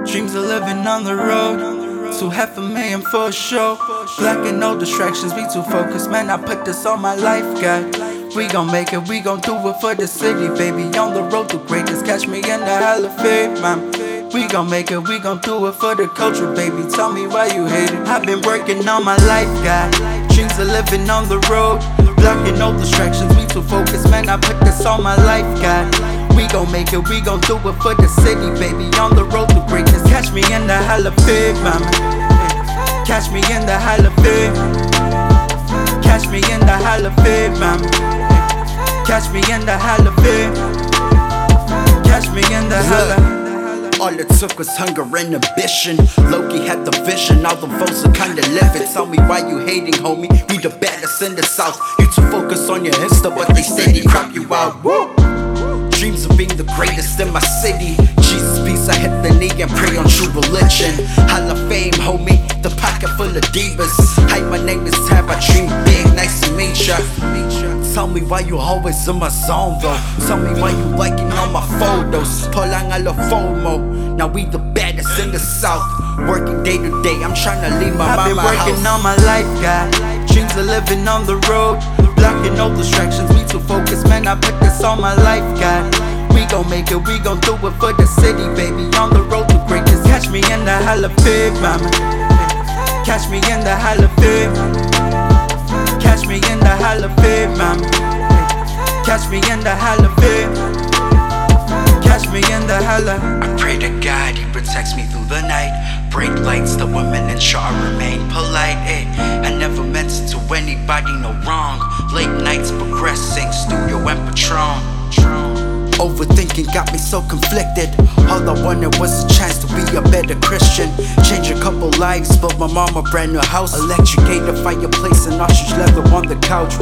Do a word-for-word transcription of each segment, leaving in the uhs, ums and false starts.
Dreams of living on the road. Two half a million for a show. Black and no distractions, we too focused. Man, I put this on my life, God. We gon' make it, we gon' do it for the city, baby. On the road to greatness, catch me in the Hall of Fame, man. We gon' make it, we gon' do it for the culture, baby. Tell me why you hate it. I've been working on my life, God. Dreams of living on the road. Black and no distractions, we too focused. Man, I put this on my life, God. We gon' make it, we gon' do it for the city, baby. On the road to greatness, catch me in the Hall of Fame, mama. Catch me in the Hall of Fame. Catch me in the Hall of Fame, mama. Catch me in the Hall of Fame. Catch me in the Hall of. All it took was hunger and ambition. Loki had the vision, all them folks are kinda living. Tell me why you hating, homie. We the baddest in the South. You too focused on your Insta, but they steady crop you out. Woo! Dreams of being the greatest in my city. Jesus peace, I hit the knee and pray on true religion. Hall of Fame, homie, the pocket full of divas. Hi, my name is Tab, I dream big, nice to meet ya. Tell me why you always in my zone though. Tell me why you liking all my photos. Polang a la FOMO. Now we the baddest in the South. Working day to day, I'm tryna leave my I've been mama working house. on my life, God. Dreams of living on the road. Blocking no distractions, we too focused. Man, I put this on my life, God. We gon' make it, we gon' do it for the city, baby. On the road to greatness, catch me in the Hall of Fame, mama. Catch me in the Hall of Fame. Catch me in the Hall of Fame, mama. Catch me in the Hall of Fame. Catch me in the Hall of. I pray to God He protects me through the night. Break lights, the women ensure I remain polite. Eh. I never meant to do anybody no wrong. Late nights progressing, studio and Patron. Overthinking got me so conflicted. All I wanted was a chance to be a better Christian. Change a couple lives, build my mom a brand new house. Electricate the fireplace and ostrich leather on the couch.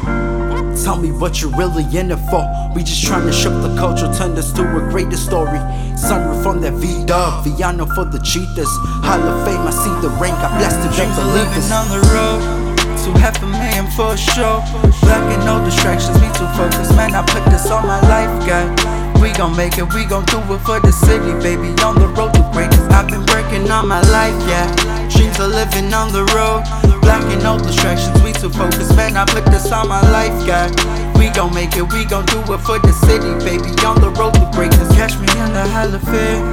Tell me what you're really in it for. We just trying to shift the culture, turn this to a greater story. Sunroof on that V-Dub, Viano for the cheaters. Hall of Fame, I see the rank, I bless the Dreams of living believers. on the road. Two half a million for a show. Black and no distractions, we too focused. Man, I put this on my life, God. We gon' make it, we gon' do it for the city, baby. On the road to greatness, I've been working on my life, yeah. Dreams of living on the road. Black and no distractions, we too focused. Man, I put this on my life, God. We gon' make it, we gon' do it for the city, baby. On the road to greatness, catch me in the Hall of Fame.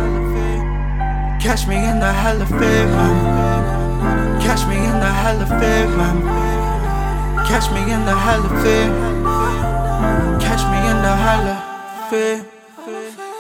Catch me in the Hall of Fame, man. Catch me in the Hall of Fame, man. Catch me in the Hall of Fame. Catch me in the Hall of Fame.